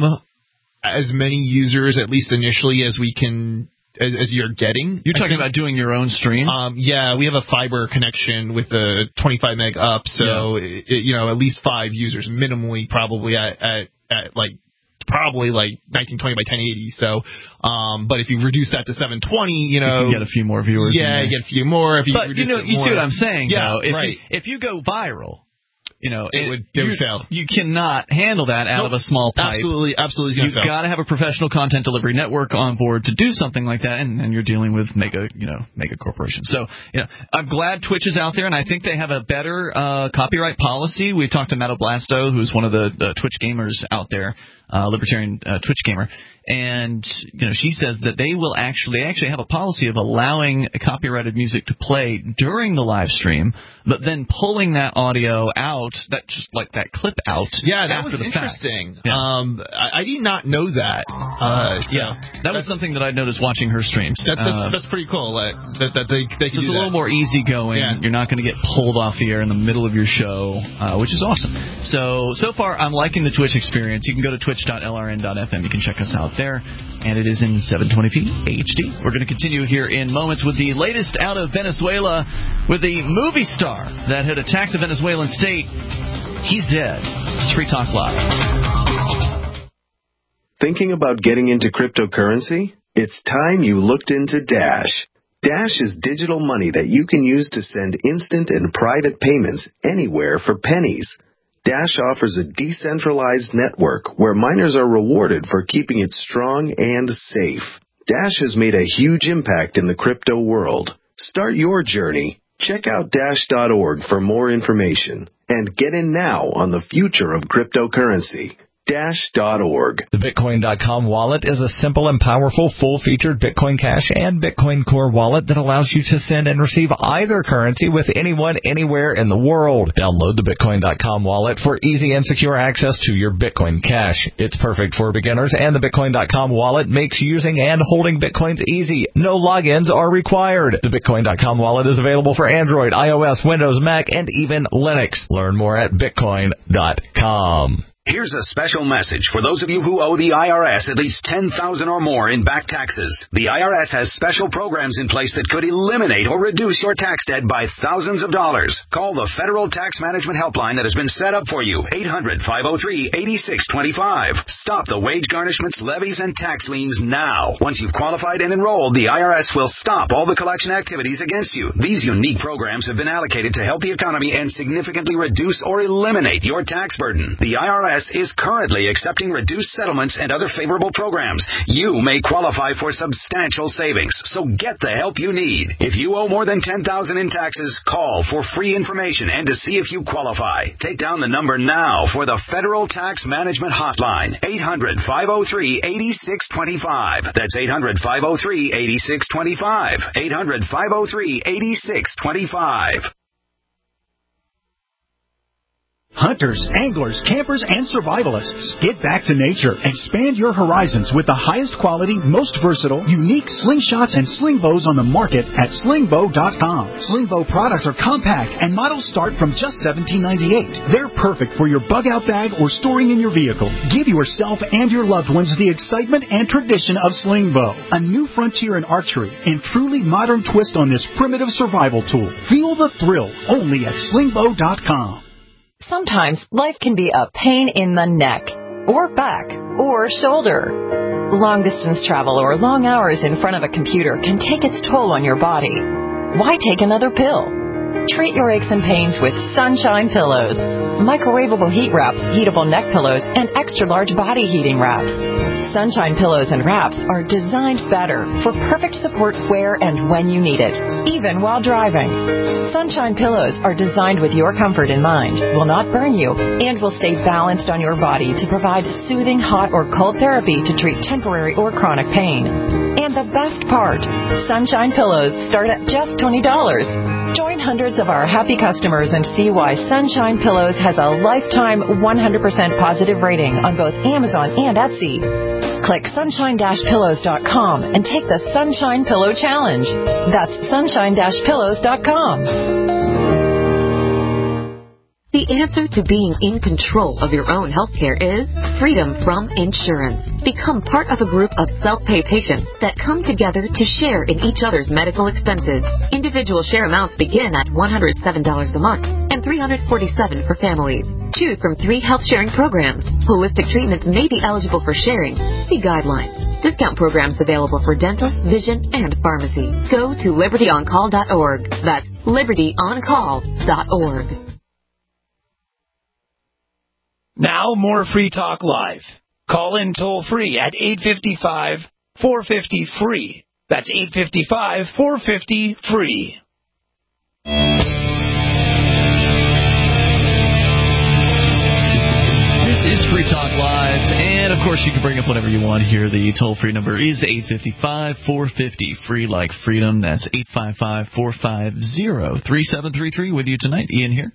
as many users at least initially as we can. As, as you're getting. You're talking about doing your own stream? Um, yeah, we have a fiber connection with a twenty-five meg up, so yeah. it, you know at least five users minimally, probably at at, at like probably like nineteen twenty by ten eighty. So, um, but if you reduce that to seven twenty, you know, you can get a few more viewers. Yeah, you get a few more. If you but reduce you know, it you more, see what I'm saying? Yeah, though. If right. You, if you go viral. You know, it, it would it you, would fail. You cannot handle that out nope. of a small pipe. Absolutely, absolutely. You've got to have a professional content delivery network on board to do something like that, and, and you're dealing with mega, you know, mega corporations. So, you know, I'm glad Twitch is out there, and I think they have a better uh, copyright policy. We talked to Matt Blasto, who's one of the, the Twitch gamers out there, uh, libertarian uh, Twitch gamer. And, you know, she says that they will actually they actually have a policy of allowing copyrighted music to play during the live stream, but then pulling that audio out, that just like that clip out. Yeah, that after was the interesting. Yeah. Um, I, I did not know that. Uh, so yeah, that was something that I noticed watching her streams. That, that's, uh, that's pretty cool. That that, that they they can It's do a little that. more easygoing. Yeah. You're not going to get pulled off the air in the middle of your show, uh, which is awesome. So so far, I'm liking the Twitch experience. You can go to twitch dot l r n dot f m. You can check us out there. And it is in seven twenty p H D. We're going to continue here in moments with the latest out of Venezuela with the movie star that had attacked the Venezuelan state. He's dead. It's Free Talk Live. Thinking about getting into cryptocurrency? It's time you looked into Dash. Dash is digital money that you can use to send instant and private payments anywhere for pennies. Dash offers a decentralized network where miners are rewarded for keeping it strong and safe. Dash has made a huge impact in the crypto world. Start your journey. Check out dash dot org for more information and get in now on the future of cryptocurrency. dash dot org. The Bitcoin dot com wallet is a simple and powerful full-featured Bitcoin Cash and Bitcoin Core wallet that allows you to send and receive either currency with anyone, anywhere in the world. Download the Bitcoin dot com wallet for easy and secure access to your Bitcoin Cash. It's perfect for beginners, and the Bitcoin dot com wallet makes using and holding Bitcoins easy. No logins are required. The Bitcoin dot com wallet is available for Android, iOS, Windows, Mac, and even Linux. Learn more at Bitcoin dot com. Here's a special message for those of you who owe the I R S at least ten thousand dollars or more in back taxes. The I R S has special programs in place that could eliminate or reduce your tax debt by thousands of dollars. Call the Federal Tax Management Helpline that has been set up for you, eight hundred, five oh three, eight six two five. Stop the wage garnishments, levies, and tax liens now. Once you've qualified and enrolled, the I R S will stop all the collection activities against you. These unique programs have been allocated to help the economy and significantly reduce or eliminate your tax burden. The I R S S is currently accepting reduced settlements and other favorable programs. You may qualify for substantial savings, so get the help you need. If you owe more than ten thousand dollars in taxes, call for free information and to see if you qualify. Take down the number now for the Federal Tax Management Hotline, eight hundred, five oh three, eight six two five. That's eight hundred, five oh three, eight six two five. eight hundred, five oh three, eight six two five. Hunters, anglers, campers, and survivalists. Get back to nature. Expand your horizons with the highest quality, most versatile, unique slingshots and sling bows on the market at sling bow dot com. Sling bow products are compact and models start from just seventeen ninety-eight. They're perfect for your bug out bag or storing in your vehicle. Give yourself and your loved ones the excitement and tradition of sling bow, a new frontier in archery and truly modern twist on this primitive survival tool. Feel the thrill only at sling bow dot com. Sometimes life can be a pain in the neck, or back, or shoulder. Long-distance travel or long hours in front of a computer can take its toll on your body. Why take another pill? Treat your aches and pains with Sunshine Pillows. Microwavable heat wraps, heatable neck pillows, and extra-large body heating wraps. Sunshine Pillows and wraps are designed better for perfect support where and when you need it, even while driving. Sunshine Pillows are designed with your comfort in mind, will not burn you, and will stay balanced on your body to provide soothing hot or cold therapy to treat temporary or chronic pain. And the best part, Sunshine Pillows start at just twenty dollars. Join hundreds of our happy customers and see why Sunshine Pillows has a lifetime one hundred percent positive rating on both Amazon and Etsy. Click sunshine dash pillows dot com and take the Sunshine Pillow Challenge. That's sunshine dash pillows dot com. The answer to being in control of your own healthcare is freedom from insurance. Become part of a group of self-pay patients that come together to share in each other's medical expenses. Individual share amounts begin at one hundred seven dollars a month and three hundred forty-seven dollars for families. Choose from three health sharing programs. Holistic treatments may be eligible for sharing. See guidelines. Discount programs available for dental, vision, and pharmacy. Go to liberty on call dot org. That's liberty on call dot org. Now more Free Talk Live. Call in toll free at eight five five, four five zero, free. That's eight five five, four five zero, free. This is Free Talk Live, and of course you can bring up whatever you want here. The toll-free number is eight five five, four five zero, free like freedom. That's eight five five, four five zero, three seven three three with you tonight. Ian here.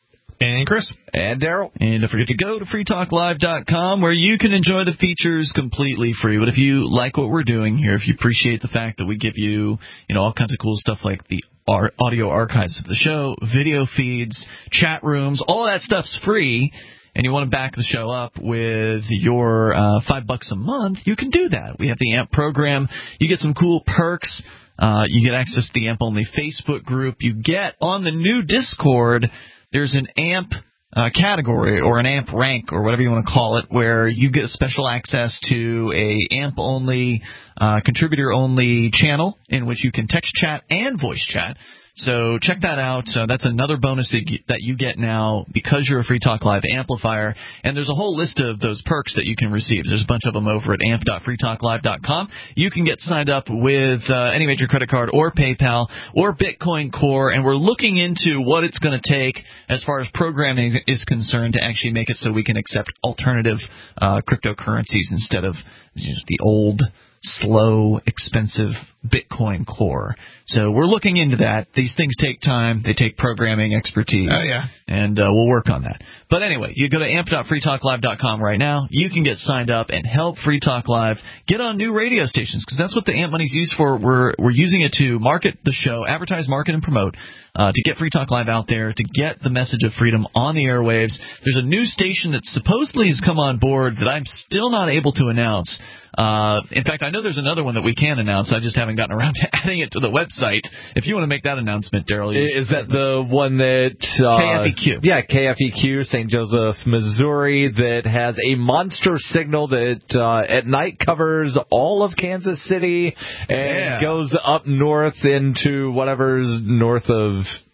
And Chris. And Daryl. And don't forget to go to free talk live dot com where you can enjoy the features completely free. But if you like what we're doing here, if you appreciate the fact that we give you, you know, all kinds of cool stuff like the audio archives of the show, video feeds, chat rooms, all that stuff's free, and you want to back the show up with your uh, five bucks a month, you can do that. We have the A M P program. You get some cool perks. Uh, you get access to the A M P-only Facebook group. You get on the new Discord, there's an A M P uh, category or an A M P rank or whatever you want to call it, where you get special access to a A M P-only, uh, contributor-only channel in which you can text chat and voice chat. So check that out. Uh, that's another bonus that you, that you get now because you're a Free Talk Live amplifier. And there's a whole list of those perks that you can receive. There's a bunch of them over at amp dot free talk live dot com. You can get signed up with uh, any major credit card or PayPal or Bitcoin Core. And we're looking into what it's going to take as far as programming is concerned to actually make it so we can accept alternative uh, cryptocurrencies instead of just the old, slow, expensive Bitcoin Core. So we're looking into that. These things take time. They take programming expertise. Oh, yeah. And uh, we'll work on that. But anyway, you go to amp dot free talk live dot com right now. You can get signed up and help Free Talk Live get on new radio stations, because that's what the A M P money's used for. We're we're using it to market the show, advertise, market, and promote, uh, to get Free Talk Live out there, to get the message of freedom on the airwaves. There's a new station that supposedly has come on board that I'm still not able to announce. Uh, in fact, I know there's another one that we can announce. I just haven't gotten around to adding it to the website. If you want to make that announcement, Daryl. Is that the one that... Uh, K F E Q. Yeah, K F E Q, Saint Joseph, Missouri, that has a monster signal that uh, at night covers all of Kansas City and yeah. goes up north into whatever's north of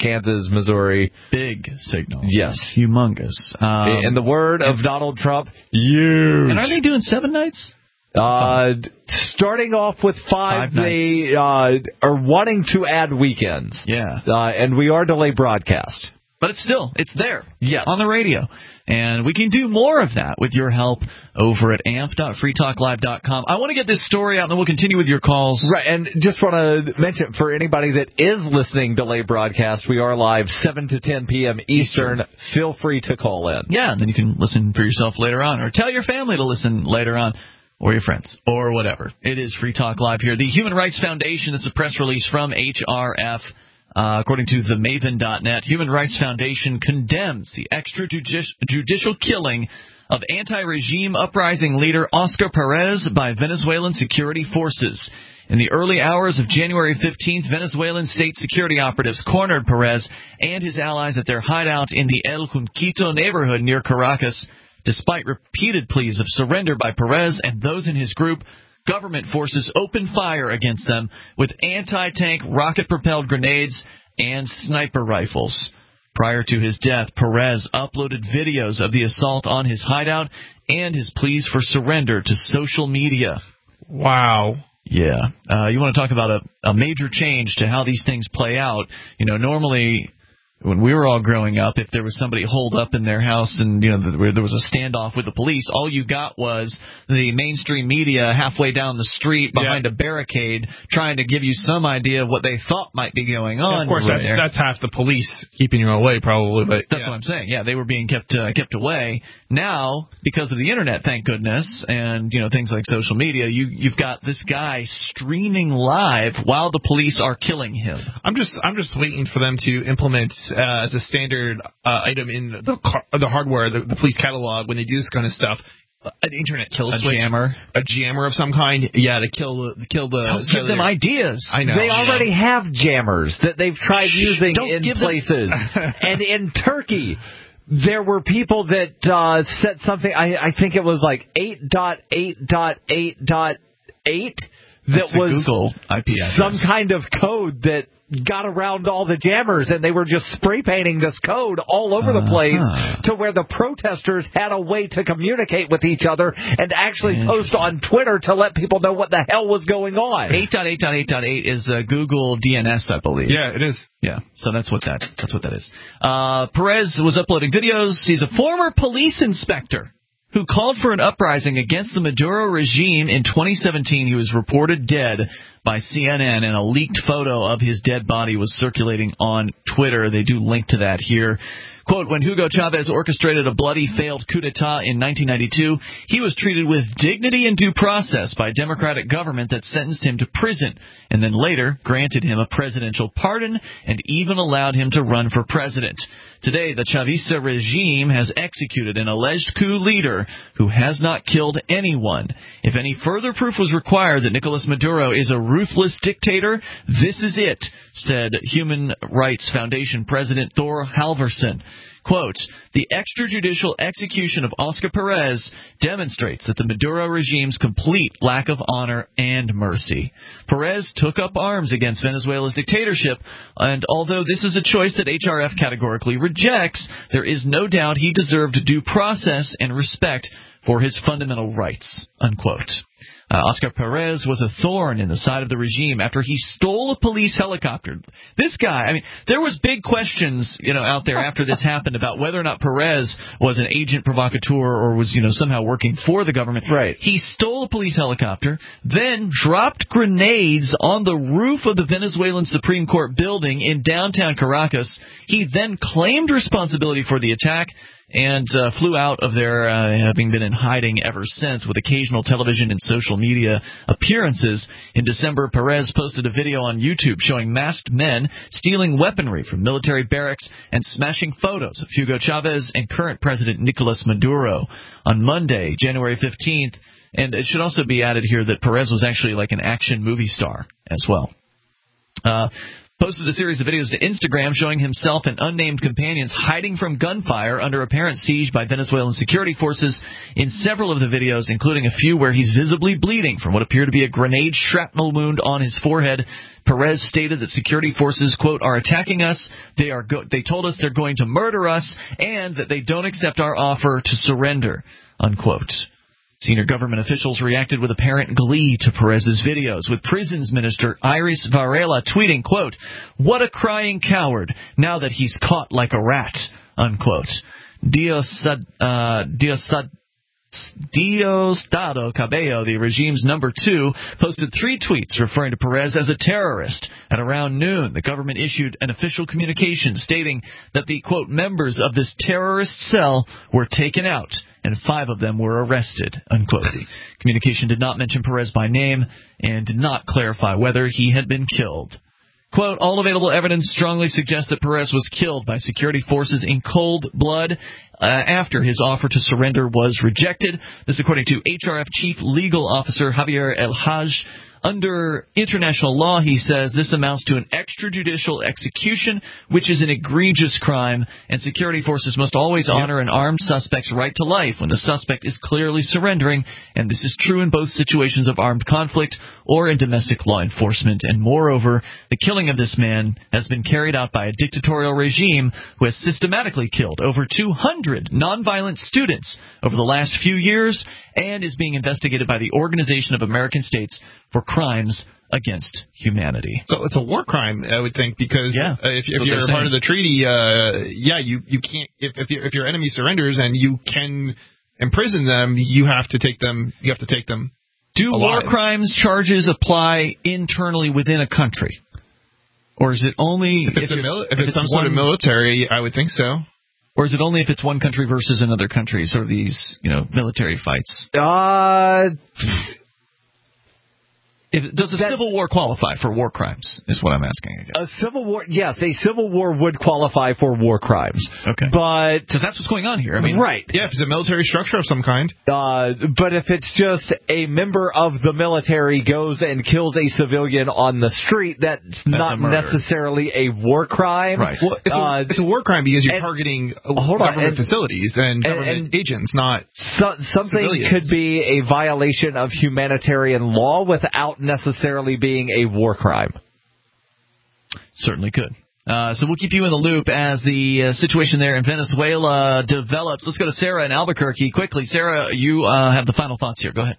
Kansas, Missouri. Big signal. Yes. Humongous. Um, In the word of Donald Trump, huge. And are they doing seven nights? Uh, starting off with five, Five they uh, are wanting to add weekends. Yeah. Uh, and we are delayed broadcast. But it's still, it's there. Yes. On the radio. And we can do more of that with your help over at amp dot free talk live dot com. I want to get this story out, and then we'll continue with your calls. Right, and just want to mention, for anybody that is listening delayed broadcast, we are live seven to ten p.m. Eastern. Eastern. Feel free to call in. Yeah, and then you can listen for yourself later on, or tell your family to listen later on. Or your friends, or whatever. It is Free Talk Live here. The Human Rights Foundation is a press release from H R F. Uh, according to the maven dot net, Human Rights Foundation condemns the extrajudicial killing of anti-regime uprising leader Oscar Perez by Venezuelan security forces. In the early hours of January fifteenth, Venezuelan state security operatives cornered Perez and his allies at their hideout in the El Junquito neighborhood near Caracas. Despite repeated pleas of surrender by Perez and those in his group, government forces opened fire against them with anti-tank rocket-propelled grenades and sniper rifles. Prior to his death, Perez uploaded videos of the assault on his hideout and his pleas for surrender to social media. Wow. Yeah. Uh, you want to talk about a, a major change to how these things play out. You know, normally when we were all growing up, if there was somebody holed up in their house and, you know, where there was a standoff with the police, all you got was the mainstream media halfway down the street behind yeah. a barricade trying to give you some idea of what they thought might be going on. Yeah, of course, that's, that's half the police keeping you away, probably. But That's yeah. what I'm saying. Yeah, they were being kept uh, kept away. Now, because of the Internet, thank goodness, and, you know, things like social media, you, you've got this guy streaming live while the police are killing him. I'm just I'm just waiting for them to implement Uh, as a standard uh, item in the car, the hardware, the, the police catalog, when they do this kind of stuff, uh, an internet kill a switch, jammer, a jammer of some kind, yeah, to kill the kill the. Don't give them ideas. I know they already yeah. have jammers that they've tried using Don't in give places, and in Turkey. There were people that uh, set something. I, I think it was like eight dot eight dot eight dot eight. That That's was Google I P address. Some kind of code that got around all the jammers, and they were just spray painting this code all over the place uh-huh. to where the protesters had a way to communicate with each other and actually post on Twitter to let people know what the hell was going on. eight dot eight dot eight dot eight is uh, Google D N S, I believe. Yeah, it is. Yeah, so that's what that that's what that is. Uh, Perez was uploading videos. He's a former police inspector who called for an uprising against the Maduro regime in twenty seventeen. He was reported dead by C N N, and a leaked photo of his dead body was circulating on Twitter. They do link to that here. Quote, when Hugo Chavez orchestrated a bloody failed coup d'etat in nineteen ninety-two, he was treated with dignity and due process by a democratic government that sentenced him to prison and then later granted him a presidential pardon and even allowed him to run for president. Today, the Chavista regime has executed an alleged coup leader who has not killed anyone. If any further proof was required that Nicolas Maduro is a ruthless dictator, this is it, said Human Rights Foundation President Thor Halvorsen. Quote, the extrajudicial execution of Oscar Perez demonstrates that the Maduro regime's complete lack of honor and mercy. Perez took up arms against Venezuela's dictatorship, and although this is a choice that H R F categorically rejects, there is no doubt he deserved due process and respect for his fundamental rights, unquote. Uh, Oscar Perez was a thorn in the side of the regime after he stole a police helicopter. This guy, I mean, there was big questions, you know, out there after this happened about whether or not Perez was an agent provocateur or was, you know, somehow working for the government. Right. He stole a police helicopter, then dropped grenades on the roof of the Venezuelan Supreme Court building in downtown Caracas. He then claimed responsibility for the attack and uh, flew out of there, uh, having been in hiding ever since, with occasional television and social media appearances. In December, Perez posted a video on YouTube showing masked men stealing weaponry from military barracks and smashing photos of Hugo Chavez and current President Nicolas Maduro. On Monday, January fifteenth, and it should also be added here that Perez was actually like an action movie star as well. Uh posted a series of videos to Instagram showing himself and unnamed companions hiding from gunfire under apparent siege by Venezuelan security forces. In several of the videos, including a few where he's visibly bleeding from what appeared to be a grenade shrapnel wound on his forehead, Perez stated that security forces, quote, are attacking us, they are go- they told us they're going to murder us, and that they don't accept our offer to surrender, unquote. Senior government officials reacted with apparent glee to Perez's videos, with Prisons Minister Iris Varela tweeting, quote, what a crying coward, now that he's caught like a rat, unquote. Diosad, uh, Diosad, Diosdado Cabello, the regime's number two, posted three tweets referring to Perez as a terrorist. At around noon, the government issued an official communication stating that the, quote, members of this terrorist cell were taken out and five of them were arrested, unquote. The communication did not mention Perez by name and did not clarify whether he had been killed. Quote, all available evidence strongly suggests that Perez was killed by security forces in cold blood uh, after his offer to surrender was rejected. This according to H R F Chief Legal Officer Javier El Haj. Under international law, he says, this amounts to an extrajudicial execution, which is an egregious crime, and security forces must always honor an armed suspect's right to life when the suspect is clearly surrendering, and this is true in both situations of armed conflict or in domestic law enforcement. And moreover, the killing of this man has been carried out by a dictatorial regime who has systematically killed over two hundred nonviolent students over the last few years and is being investigated by the Organization of American States for crimes against humanity. So it's a war crime, I would think, because yeah, uh, if, if you're a part of the treaty, uh, yeah, you, you can't. If if, your if your enemy surrenders and you can imprison them, you have to take them. You have to take them. Do alive. War crimes charges apply internally within a country, or is it only if it's, if a mil- if if it's, it's some one, sort of military? I would think so. Or is it only if it's one country versus another country? Sort of these, you know, military fights. Uh. If, does a that, civil war qualify for war crimes, is what I'm asking again. A civil war, yes, a civil war would qualify for war crimes. Okay. But... Because that's what's going on here. I mean, right. Yeah, if it's a military structure of some kind. Uh, but if it's just a member of the military goes and kills a civilian on the street, that's, that's not necessarily a war crime. Right. Well, it's, uh, a, it's a war crime because you're and, targeting government and, facilities and, and government and, agents, not so, Something civilians. Could be a violation of humanitarian law without necessarily being a war crime. Certainly could. Uh, so we'll keep you in the loop as the uh, situation there in Venezuela develops. Let's go to Sarah in Albuquerque quickly. Sarah, you uh, have the final thoughts here. Go ahead.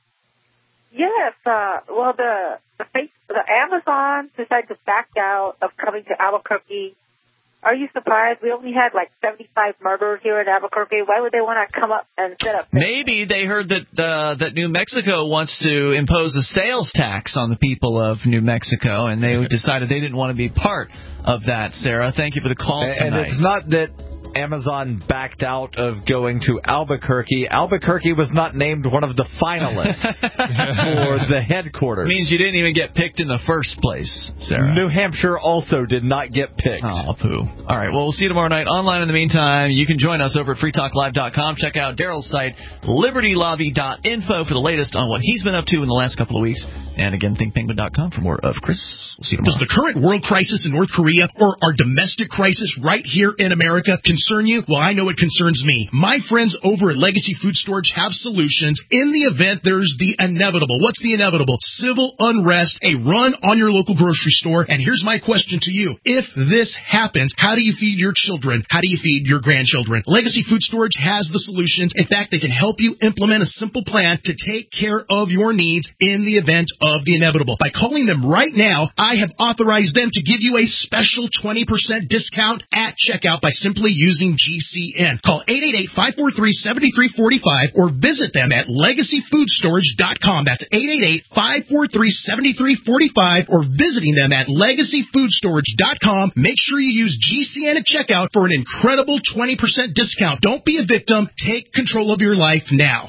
Yes. Uh, well, the the, face, the Amazon decided to back out of coming to Albuquerque. Are you surprised? We only had like seventy-five murders here in Albuquerque. Why would they want to come up and set up? Maybe they heard that uh, that New Mexico wants to impose a sales tax on the people of New Mexico, and they decided they didn't want to be part of that. Sarah, thank you for the call tonight. And it's not that Amazon backed out of going to Albuquerque. Albuquerque was not named one of the finalists for the headquarters. It means you didn't even get picked in the first place, Sarah. New Hampshire also did not get picked. Oh, poo. All right, well, we'll see you tomorrow night. Online in the meantime, you can join us over at free talk live dot com. Check out Daryl's site, liberty lobby dot info, for the latest on what he's been up to in the last couple of weeks. And again, think penguin dot com for more of Chris. We'll see you tomorrow. Does the current world crisis in North Korea or our domestic crisis right here in America concern you? Well, I know it concerns me. My friends over at Legacy Food Storage have solutions in the event there's the inevitable. What's the inevitable? Civil unrest, a run on your local grocery store. And here's my question to you. If this happens, how do you feed your children? How do you feed your grandchildren? Legacy Food Storage has the solutions. In fact, they can help you implement a simple plan to take care of your needs in the event of the inevitable. By calling them right now, I have authorized them to give you a special twenty percent discount at checkout by simply using G C N. Call eight eight eight, five four three, seven three four five or visit them at legacy food storage dot com. That's eight eight eight, five four three, seven three four five or visiting them at legacy food storage dot com. Make sure you use G C N at checkout for an incredible twenty percent discount. Don't be a victim. Take control of your life now.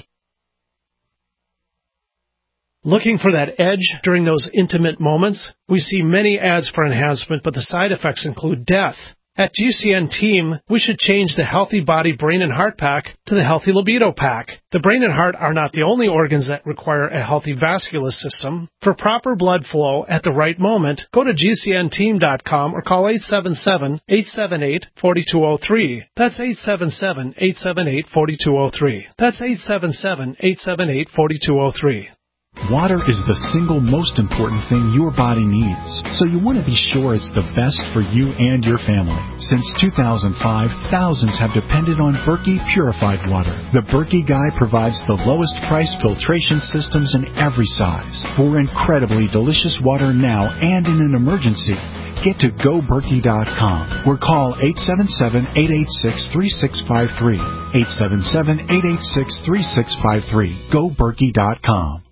Looking for that edge during those intimate moments? We see many ads for enhancement, but the side effects include death. At G C N Team, we should change the Healthy Body, Brain, and Heart Pack to the Healthy Libido Pack. The brain and heart are not the only organs that require a healthy vascular system. For proper blood flow at the right moment, go to G C N team dot com or call eight seven seven, eight seven eight, four two zero three. That's eight seven seven, eight seven eight, four two zero three. That's eight seven seven, eight seven eight, four two zero three. Water is the single most important thing your body needs, so you want to be sure it's the best for you and your family. Since two thousand five, thousands have depended on Berkey Purified Water. The Berkey Guy provides the lowest price filtration systems in every size for incredibly delicious water now and in an emergency. Get to go berkey dot com or call eight seven seven, eight eight six, three six five three. eight seven seven, eight eight six, three six five three. go berkey dot com.